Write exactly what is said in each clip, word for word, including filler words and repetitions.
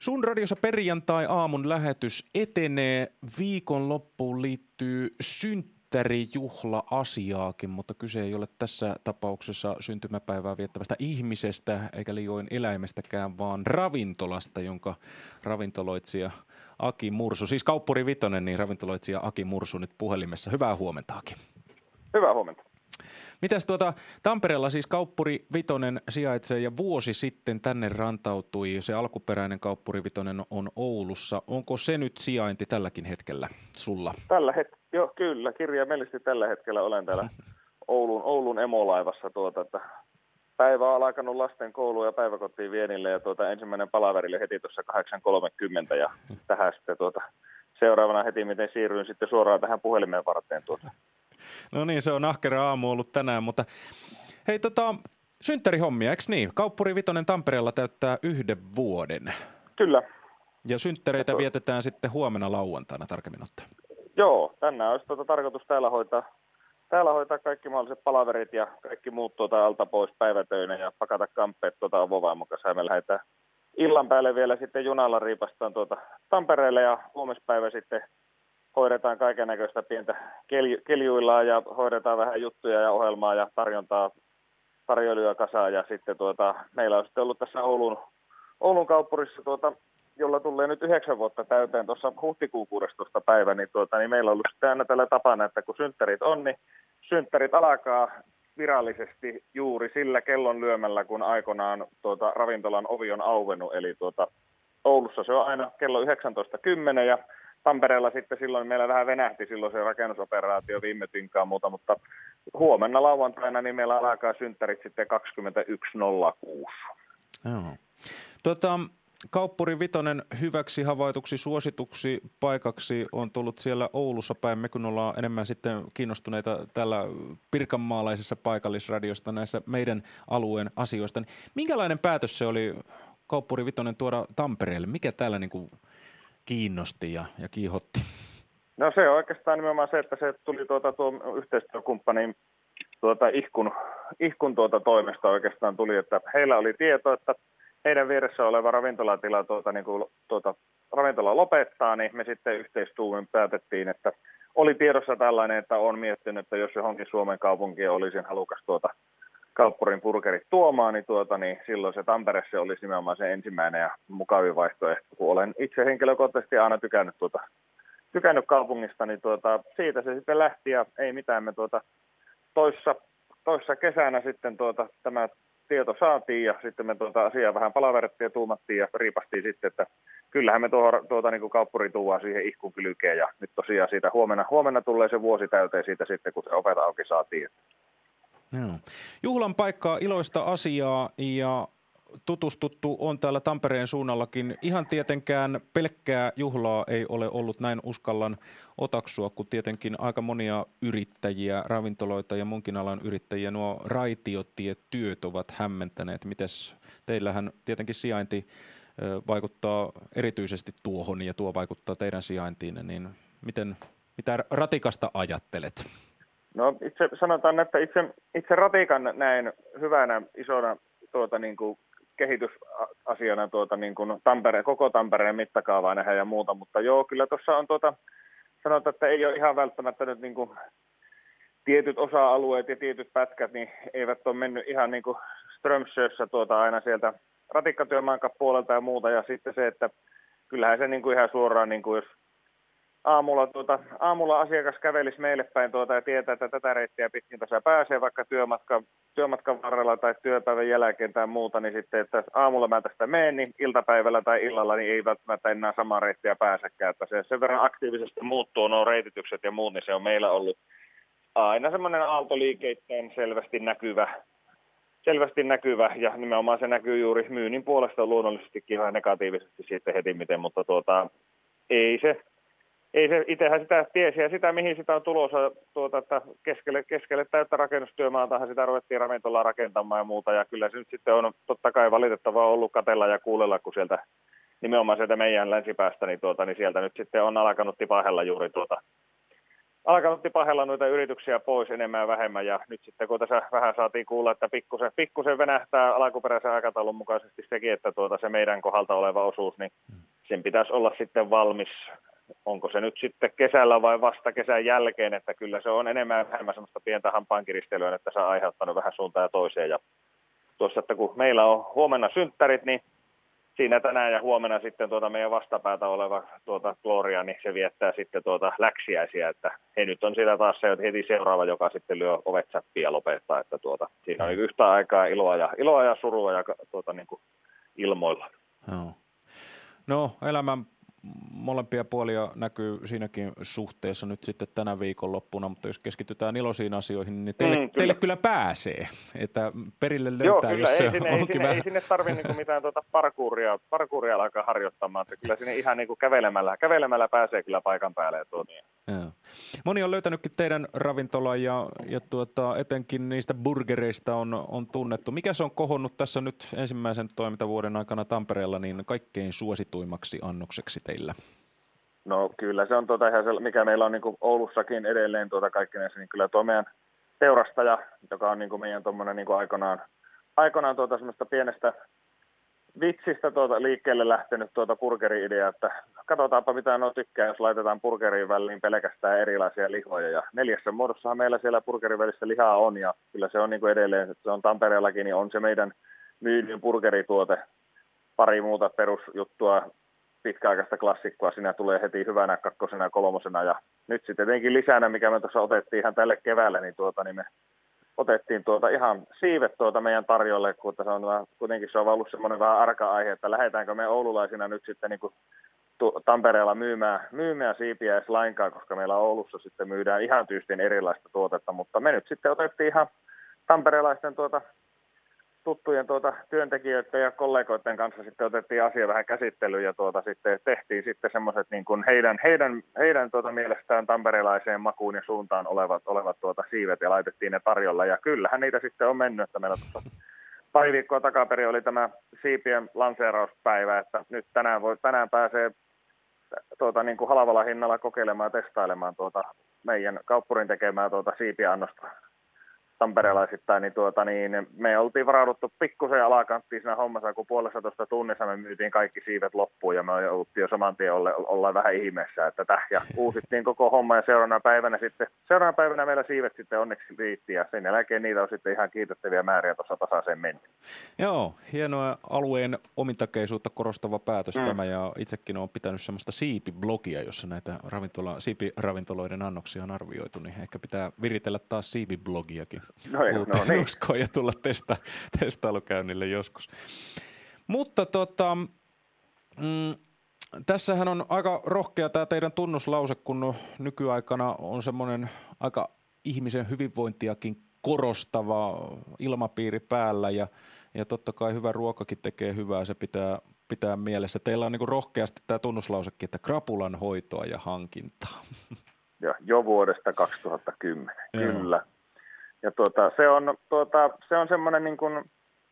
Sun radiossa perjantai-aamun lähetys etenee. Viikonloppuun liittyy synttärijuhla-asiaakin, mutta kyse ei ole tässä tapauksessa syntymäpäivää viettävästä ihmisestä eikä liioin eläimestäkään, vaan ravintolasta, jonka ravintoloitsija Aki Mursu, siis Kauppuri Vitonen, niin ravintoloitsija Aki Mursu nyt puhelimessa. Hyvää huomenta, Aki. Hyvää huomenta. Mitäs tuota, Tampereella siis Kauppuri Vitonen sijaitsee ja vuosi sitten tänne rantautui. Se alkuperäinen Kauppuri Vitonen on Oulussa. Onko se nyt sijainti tälläkin hetkellä sulla? Tällä het- jo, kyllä, kirjaimellisesti tällä hetkellä olen täällä Oulun, Oulun emolaivassa. Tuota, että päivä on alkanut lasten kouluun ja päiväkotiin vienille ja tuota, ensimmäinen palaverille heti tuossa kahdeksan kolmekymmentä ja tähän sitten tuota, seuraavana heti miten siirryin sitten suoraan tähän puhelimeen varten tuota. No niin, se on ahkera aamu ollut tänään, mutta hei tota, synttärihommia, eikö niin? Kauppuri Vitonen Tampereella täyttää yhden vuoden. Kyllä. Ja synttäreitä vietetään sitten huomenna lauantaina tarkemmin ottaen. Joo, tänään olisi tuota tarkoitus täällä hoitaa, täällä hoitaa kaikki mahdolliset palaverit ja kaikki muut tuota alta pois päivätöinä ja pakata kamppeet tuota avovaimon kanssa. Ja me lähdetään illan päälle vielä sitten junalla riipastaan tuota Tampereelle ja huomispäivä sitten hoidetaan kaikennäköistä pientä kelju- keljuillaan ja hoidetaan vähän juttuja ja ohjelmaa ja tarjontaa, tarjoiluja kasaan. Ja sitten tuota, meillä on sitten ollut tässä Oulun, Oulun kauppurissa, tuota, jolla tulee nyt yhdeksän vuotta täyteen tuossa huhtikuun kuudestoista päivä, niin, tuota, niin meillä on ollut sitten aina tällä tapana, että kun synttärit on, niin synttärit alkaa virallisesti juuri sillä kellon lyömällä, kun aikanaan tuota, ravintolan ovi on auennut. Eli tuota, Oulussa se on aina kello yhdeksäntoista kymmenen ja Tampereella sitten silloin meillä vähän venähti silloin se rakennusoperaatio viime tinkaan muuta, mutta huomenna lauantaina niin meillä alkaa synttärit sitten kaksikymmentäyksi nolla kuusi. Joo. Tota, Kauppuri Vitonen hyväksi havaituksi suosituksi paikaksi on tullut siellä Oulussa päin. Me kun ollaan enemmän sitten kiinnostuneita tällä pirkanmaalaisessa paikallisradiosta näissä meidän alueen asioista. Niin minkälainen päätös se oli Kauppuri Vitonen tuoda Tampereelle? Mikä täällä niin kuin kiinnosti ja, ja kiihotti? No se on oikeastaan nimenomaan se, että se tuli tuota, tuo yhteistyökumppanin tuota, ihkun, ihkun tuota toimesta oikeastaan tuli, että heillä oli tieto, että heidän vieressä oleva ravintolatila tuota, niin kuin, tuota, ravintola lopettaa, niin me sitten yhteistuumin päätettiin, että oli tiedossa tällainen, että on miettinyt, että jos johonkin Suomen kaupunkiin olisi halukas tuota Kauppurin burgerit tuomaan, niin, tuota, niin silloin se Tampere se olisi nimenomaan se ensimmäinen ja mukavin vaihtoehto. Kun olen itse henkilökohtaisesti aina tykännyt, tuota, tykännyt kaupungista, niin tuota, siitä se sitten lähti ja ei mitään. Me tuota, toissa, toissa kesänä sitten tuota, tämä tieto saatiin ja sitten me tuota asiaa vähän palaverettiin ja tuumattiin ja riipastiin sitten, että kyllähän me tuohon, tuota, niin kuin Kauppuri tuodaan siihen ihkun kylkeen ja nyt tosiaan siitä huomenna, huomenna tulee se vuosi täyteen siitä sitten, kun se opeta auki saatiin. Joo. Juhlan paikkaa, iloista asiaa ja tutustuttu on täällä Tampereen suunnallakin. Ihan tietenkään pelkkää juhlaa ei ole ollut, näin uskallan otaksua, kun tietenkin aika monia yrittäjiä, ravintoloita ja munkin alan yrittäjiä nuo raitiotietyöt ovat hämmentäneet. Mites teillähän tietenkin sijainti vaikuttaa erityisesti tuohon ja tuo vaikuttaa teidän sijaintiin, niin miten, mitä ratikasta ajattelet? No itse sanotaan, että itse, itse ratikan näin hyvänä isona tuota, niin kuin kehitysasiana tuota, niin kuin Tampere, koko Tampereen mittakaavaa nähdä ja muuta, mutta joo, kyllä tuossa on tuota, sanotaan, että ei ole ihan välttämättä nyt niin kuin tietyt osa-alueet ja tietyt pätkät, niin eivät ole mennyt ihan niin kuin Strömsössä tuota aina sieltä ratikkatyömaankaan puolelta ja muuta, ja sitten se, että kyllähän se niin kuin ihan suoraan, niin kuin jos Aamulla, tuota, aamulla asiakas kävelisi meille päin tuota ja tietää, että tätä reittiä pitkin tässä pääsee vaikka työmatka, työmatkan varrella tai työpäivän jälkeen tai muuta, niin sitten, että aamulla mä tästä menen, niin iltapäivällä tai illalla niin ei välttämättä enää samaa reittiä pääsekään. Että se sen verran aktiivisesti muuttuu nuo reititykset ja muut, niin se on meillä ollut aina semmoinen aaltoliikeittäin selvästi näkyvä, selvästi näkyvä ja nimenomaan se näkyy juuri myynnin puolesta luonnollisestikin ihan negatiivisesti sitten heti miten, mutta tuota, ei se... Ei se, itsehän sitä tiesi ja sitä, mihin sitä on tulossa, tuota, että keskelle, keskelle täyttä rakennustyömaatahan sitä ruvettiin ravintolaa rakentamaan ja muuta. Ja kyllä se nyt sitten on totta kai valitettavaa ollut katsella ja kuulella, kun sieltä nimenomaan sieltä meidän länsipäästä, niin, tuota, niin sieltä nyt sitten on alkanut tipahella juuri tuota, alkanut tipahella noita yrityksiä pois enemmän ja vähemmän, ja nyt sitten kun tässä vähän saatiin kuulla, että pikkusen, pikkusen venähtää alkuperäisen aikataulun mukaisesti sekin, että tuota se meidän kohdalta oleva osuus, niin sen pitäisi olla sitten valmis. Onko se nyt sitten kesällä vai vasta kesän jälkeen, että kyllä se on enemmän ja vähemmän semmoista pientä hampaankiristelyä, että se on aiheuttanut vähän suuntaan ja toiseen. Ja tuossa, että kun meillä on huomenna synttärit, niin siinä tänään ja huomenna sitten tuota meidän vastapäätä oleva tuota Gloria, niin se viettää sitten tuota läksiäisiä, että he nyt on siellä taas se heti seuraava, joka sitten lyö ovet säppiä ja lopettaa, että tuota, siinä on yhtä aikaa iloa ja, iloa ja surua ja tuota, niin kuin ilmoilla. No, no elämän molempia puolia näkyy siinäkin suhteessa nyt sitten tänä viikonloppuna, mutta jos keskitytään iloisiin asioihin, niin teille, mm, kyllä. teille kyllä pääsee, että perille löytää, Joo, kyllä, jos ei se sinne, on ei sinne, vähän... ei sinne tarvitse niinku mitään tuota parkouria, parkouria alkaa harjoittamaan, että kyllä sinne ihan niinku kävelemällä, kävelemällä pääsee kyllä paikan päälle. Ja tuo, niin. Moni on löytänytkin teidän ravintolan ja, ja tuota, etenkin niistä burgereista on, on tunnettu. Mikä se on kohonnut tässä nyt ensimmäisen toimintavuoden aikana Tampereella niin kaikkein suosituimmaksi annokseksi teillä? No kyllä se on tuota ihan se, mikä meillä on niin kuin Oulussakin edelleen tuota kaikkinensa, niin kyllä tuo meidän teurastaja, joka on niin kuin meidän tuommoinen niin kuin aikanaan, aikanaan tuota semmoista pienestä vitsistä tuota liikkeelle lähtenyt tuota burgeri-idea, että katsotaanpa mitä nuo tykkää, jos laitetaan burgeriin väliin pelkästään erilaisia lihoja. Ja neljässä muodossahan meillä siellä burgerin välissä lihaa on, ja kyllä se on niin kuin edelleen, että se on Tampereellakin, niin on se meidän myydyn burgerituote, pari muuta perusjuttua, pitkäaikaista klassikkoa, siinä tulee heti hyvänä kakkosena ja kolmosena, ja nyt sitten tietenkin lisänä, mikä me tuossa otettiin ihan tälle keväälle, niin, tuota, niin me otettiin tuota ihan siivet tuota meidän tarjolle, kun se on, kuitenkin se on ollut semmoinen vähän arka aihe, että lähdetäänkö me oululaisina nyt sitten niin kuin Tampereella myymään, myymään siipiä edes lainkaan, koska meillä Oulussa sitten myydään ihan tyystin erilaista tuotetta, mutta me nyt sitten otettiin ihan tamperelaisten tuota tuttujen tuota, työntekijöiden ja kollegoiden kanssa sitten otettiin asia vähän käsittelyyn ja tuota, sitten tehtiin sitten semmoiset niin kuin heidän, heidän, heidän tuota, mielestään tamperelaiseen makuun ja suuntaan olevat, olevat tuota, siivet ja laitettiin ne tarjolla. Ja kyllähän niitä sitten on mennyt, että meillä tuossa pari viikkoa takaperin oli tämä siipien lanseerauspäivä, että nyt tänään, voi, tänään pääsee tuota, niin kuin halvalla hinnalla kokeilemaan ja testailemaan tuota, meidän kauppurin tekemää tuota, siipiannosta tamperelaisittain, niin, tuota, niin me oltiin varauduttu pikkusen alakanttiin siinä hommassa, kun puolessa tuosta tunnissa me myytiin kaikki siivet loppuun ja me oltiin jo saman tien olla, ollaan vähän ihmeessä, että täh, ja uusittiin koko homma ja seuraavana päivänä sitten, seuraavana päivänä meillä siivet sitten onneksi riitti ja sen jälkeen niitä on sitten ihan kiitettäviä määriä tuossa tasaiseen mennyt. Joo, hienoa alueen omintakeisuutta korostava päätös mm. tämä ja itsekin olen pitänyt semmoista siipiblogia, jossa näitä ravintola, siipiravintoloiden annoksia on arvioitu, niin ehkä pitää viritellä taas siipiblogiakin. No, ei, no niin. Uskoa ja tulla testa, testailukäynnille joskus. Mutta tota, mm, tässähän on aika rohkea tämä teidän tunnuslause, kun nykyaikana on semmoinen aika ihmisen hyvinvointiakin korostava ilmapiiri päällä ja, ja totta kai hyvä ruokakin tekee hyvää, se pitää, pitää mielessä. Teillä on niin kuin rohkeasti tämä tunnuslausekin, että krapulan hoitoa ja hankintaa. Jo, jo vuodesta kaksituhattakymmenen, kyllä. Ja tuota, se on, tuota, se on semmoinen niin kuin,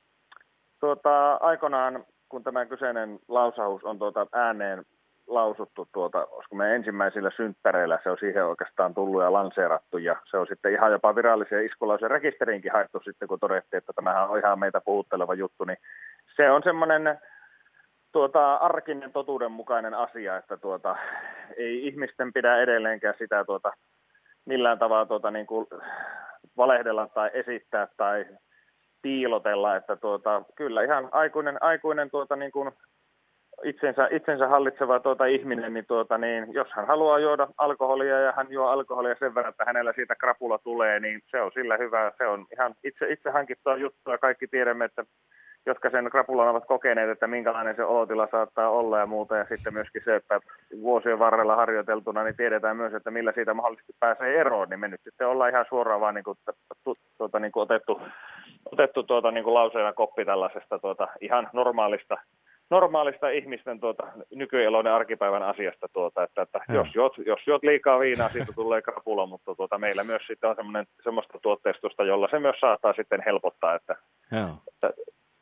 tuota, aikanaan, kun tämä kyseinen lausaus on tuota, ääneen lausuttu, tuota, olisiko me ensimmäisillä synttäreillä, se on siihen oikeastaan tullut ja lanseerattu, ja se on sitten ihan jopa virallisen iskulausen rekisteriinkin haettu sitten, kun todettiin, että tämähän on ihan meitä puhutteleva juttu, niin se on semmoinen tuota, arkinen totuudenmukainen asia, että tuota, ei ihmisten pidä edelleenkään sitä tuota, millään tavalla tuota, niin kuin valehdella tai esittää tai piilotella, että tuota, kyllä ihan aikuinen, aikuinen tuota, niin kuin itsensä, itsensä hallitseva tuota, ihminen, niin, tuota, niin jos hän haluaa juoda alkoholia ja hän juo alkoholia sen verran, että hänellä siitä krapula tulee, niin se on sillä hyvä. Se on ihan itse, itse hankittua juttua. Kaikki tiedämme, että jotka sen krapulan ovat kokeneet, että minkälainen se olotila saattaa olla ja muuta. Ja sitten myöskin se, että vuosien varrella harjoiteltuna, niin tiedetään myös, että millä siitä mahdollisesti pääsee eroon. Niin me nyt sitten ollaan ihan suoraan vaan niin kuin, tuota, niin kuin otettu, otettu tuota, niin kuin lauseena koppi tällaisesta tuota, ihan normaalista, normaalista ihmisten tuota, nykyeloinen arkipäivän asiasta. Tuota, että, että jos, juot, jos juot liikaa viinaa, siitä tulee krapula, mutta tuota, meillä myös sitten on semmoista tuotteistusta, jolla se myös saattaa sitten helpottaa. Että, että,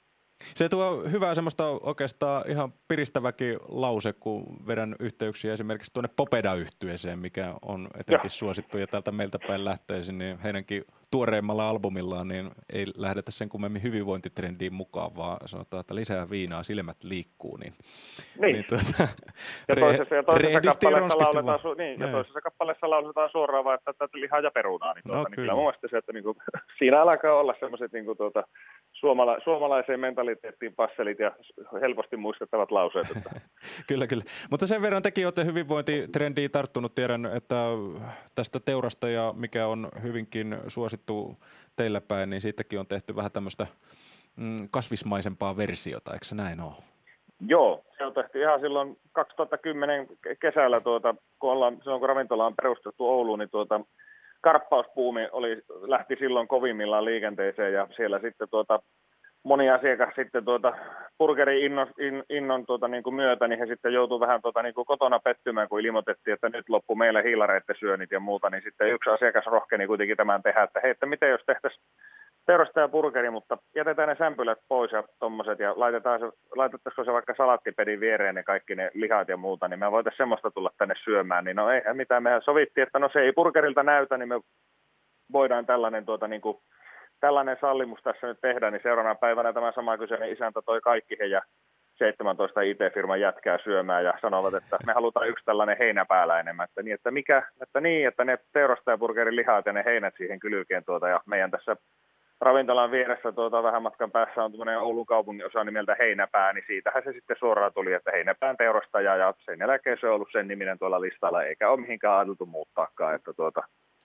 Se tuo hyvää semmoista oikeastaan ihan piristäväkin lause, kun vedän yhteyksiä esimerkiksi tuonne Popeda-yhtyeeseen, mikä on etenkin ja. suosittu ja täältä meiltä päin lähtöisin, niin heidänkin tuoreimmalla albumillaan niin ei lähdetä sen kummemmin hyvinvointitrendiin mukaan, vaan sanotaan, että lisää viinaa, silmät liikkuu. Niin, niin. niin tuota, ja toisessa, ja toisessa kappaleessa lauletaan, su- niin, ja toisessa kappaleessa lauletaan suoraan vaan, että tätä lihaa ja perunaa. Niin, tuota, no, niin kyllä mun mielestä se, että niinku, siinä alkaa olla semmoiset niinku, tuota, suomala- suomalaiseen mentaliteettiin passelit ja helposti muistettavat lauseet. Että. Kyllä, kyllä. Mutta sen verran tekin olette hyvinvointitrendiin tarttunut. Tiedän, että tästä teurastaja, mikä on hyvinkin suosittu teillä päin, niin siitäkin on tehty vähän tämmöistä mm, kasvismaisempaa versiota, eikö se näin ole? Joo, se on tehty ihan silloin kaksituhattakymmenen kesällä, tuota, kun ollaan, silloin kun ravintola on perustettu Ouluun, niin tuota, karppauspuumi oli, lähti silloin kovimmillaan liikenteeseen ja siellä sitten tuota, moni asiakas sitten tuota, burgerin innon, in, innon tuota, niin kuin myötä, niin he sitten joutui vähän tuota, niin kuin kotona pettymään, kun ilmoitettiin, että nyt loppu meillä hiilareiden syönnit ja muuta, niin sitten yksi asiakas rohkeni kuitenkin tämän tehdä, että hei, että miten jos tehtäisiin teurastaja burgeri, mutta jätetään ne sämpylät pois ja tommoset ja laitetaan se, laitettaisiko se vaikka salattipedin viereen ne kaikki ne lihat ja muuta, niin me voitaisiin semmoista tulla tänne syömään, niin no eihän mitään, mehän sovittiin, että no se ei burgerilta näytä, niin me voidaan tällainen tuota niin kuin tällainen sallimus tässä nyt tehdään, niin seuraavana päivänä tämä sama kyseinen isäntä toi kaikki he ja seitsemäntoista I T-firman jätkää syömään ja sanovat, että me halutaan yksi tällainen heinäpäälä enemmän. Että niin, että mikä, että niin, että ne teurastajaburgerin lihat ja ne heinät siihen kylkeen tuota ja meidän tässä ravintolan vieressä tuota vähän matkan päässä on tämmöinen Oulun kaupungin osa nimeltä Heinäpää, niin siitähän se sitten suoraan tuli, että Heinäpään teurastaja ja sen jälkeen se on ollut sen niminen tuolla listalla, eikä ole mihinkään ajateltu muuttaakaan. Että tuota.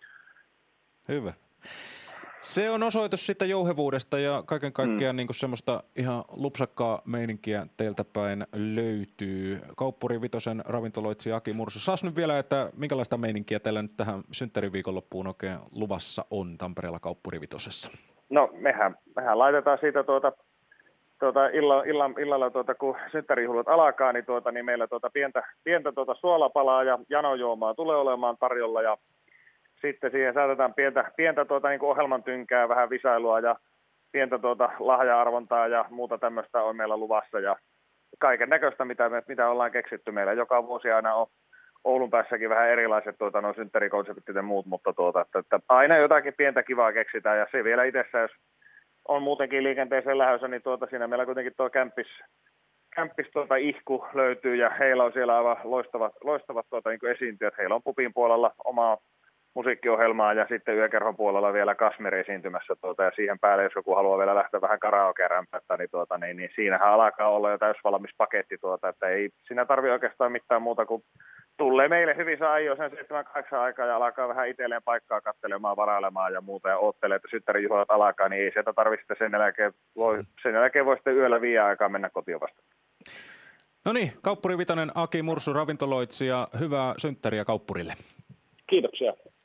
Hyvä. Se on osoitus sitä jouhevuudesta ja kaiken kaikkiaan mm. niin semmoista ihan lupsakkaa meininkiä teiltä päin löytyy. Kauppuri Vitosen ravintoloitsija Aki Mursu. Saas nyt vielä, että minkälaista meininkiä teillä nyt tähän synttäriviikonloppuun oikein luvassa on Tampereella Kauppuri Vitosessa? No mehän, mehän laitetaan siitä tuota, tuota illa, illa, illalla, tuota, kun synttärijuhlat alkaa, niin, tuota, niin meillä tuota pientä, pientä tuota suolapalaa ja janojuomaa tulee olemaan tarjolla ja sitten siihen saatetaan pientä, pientä tuota, niin kuin ohjelman tynkää, vähän visailua ja pientä tuota, lahja-arvontaa ja muuta tämmöistä on meillä luvassa. Ja kaiken näköistä, mitä, me, mitä ollaan keksitty meillä. Joka vuosi aina on Oulun päässäkin vähän erilaiset tuota, no, synttärikonseptit ja muut, mutta tuota, että, että aina jotakin pientä kivaa keksitään. Ja se vielä itsessään, jos on muutenkin liikenteeseen lähdössä, niin tuota, siinä meillä kuitenkin tuo kämppis, kämppis tuota, ihku löytyy ja heillä on siellä aivan loistavat, loistavat tuota, niin kuin esiintyjät. Heillä on pupin puolella omaa musiikkiohjelmaa ja sitten yökerhon puolella vielä Kasmeri esiintymässä tuota, ja siihen päälle, jos joku haluaa vielä lähteä vähän karaoke-rämpättä, niin, tuota, niin, niin siinähän alkaa olla jo täysvalmis paketti, tuota, että ei siinä tarvitse oikeastaan mitään muuta kuin tulee meille hyvissä ajoin sen seitsemän kahdeksan aikaa ja alkaa vähän itselleen paikkaa katselemaan, varailemaan ja muuta ja oottelee, että synttärijuhlat alkaa, niin ei sieltä tarvitse sen jälkeen, voi, sen jälkeen voi sitten yöllä viiden aikaa mennä kotiin vasta. No niin, Kauppuri Vitonen, Aki Mursu, ravintoloitsija, hyvää synttäriä Kauppurille.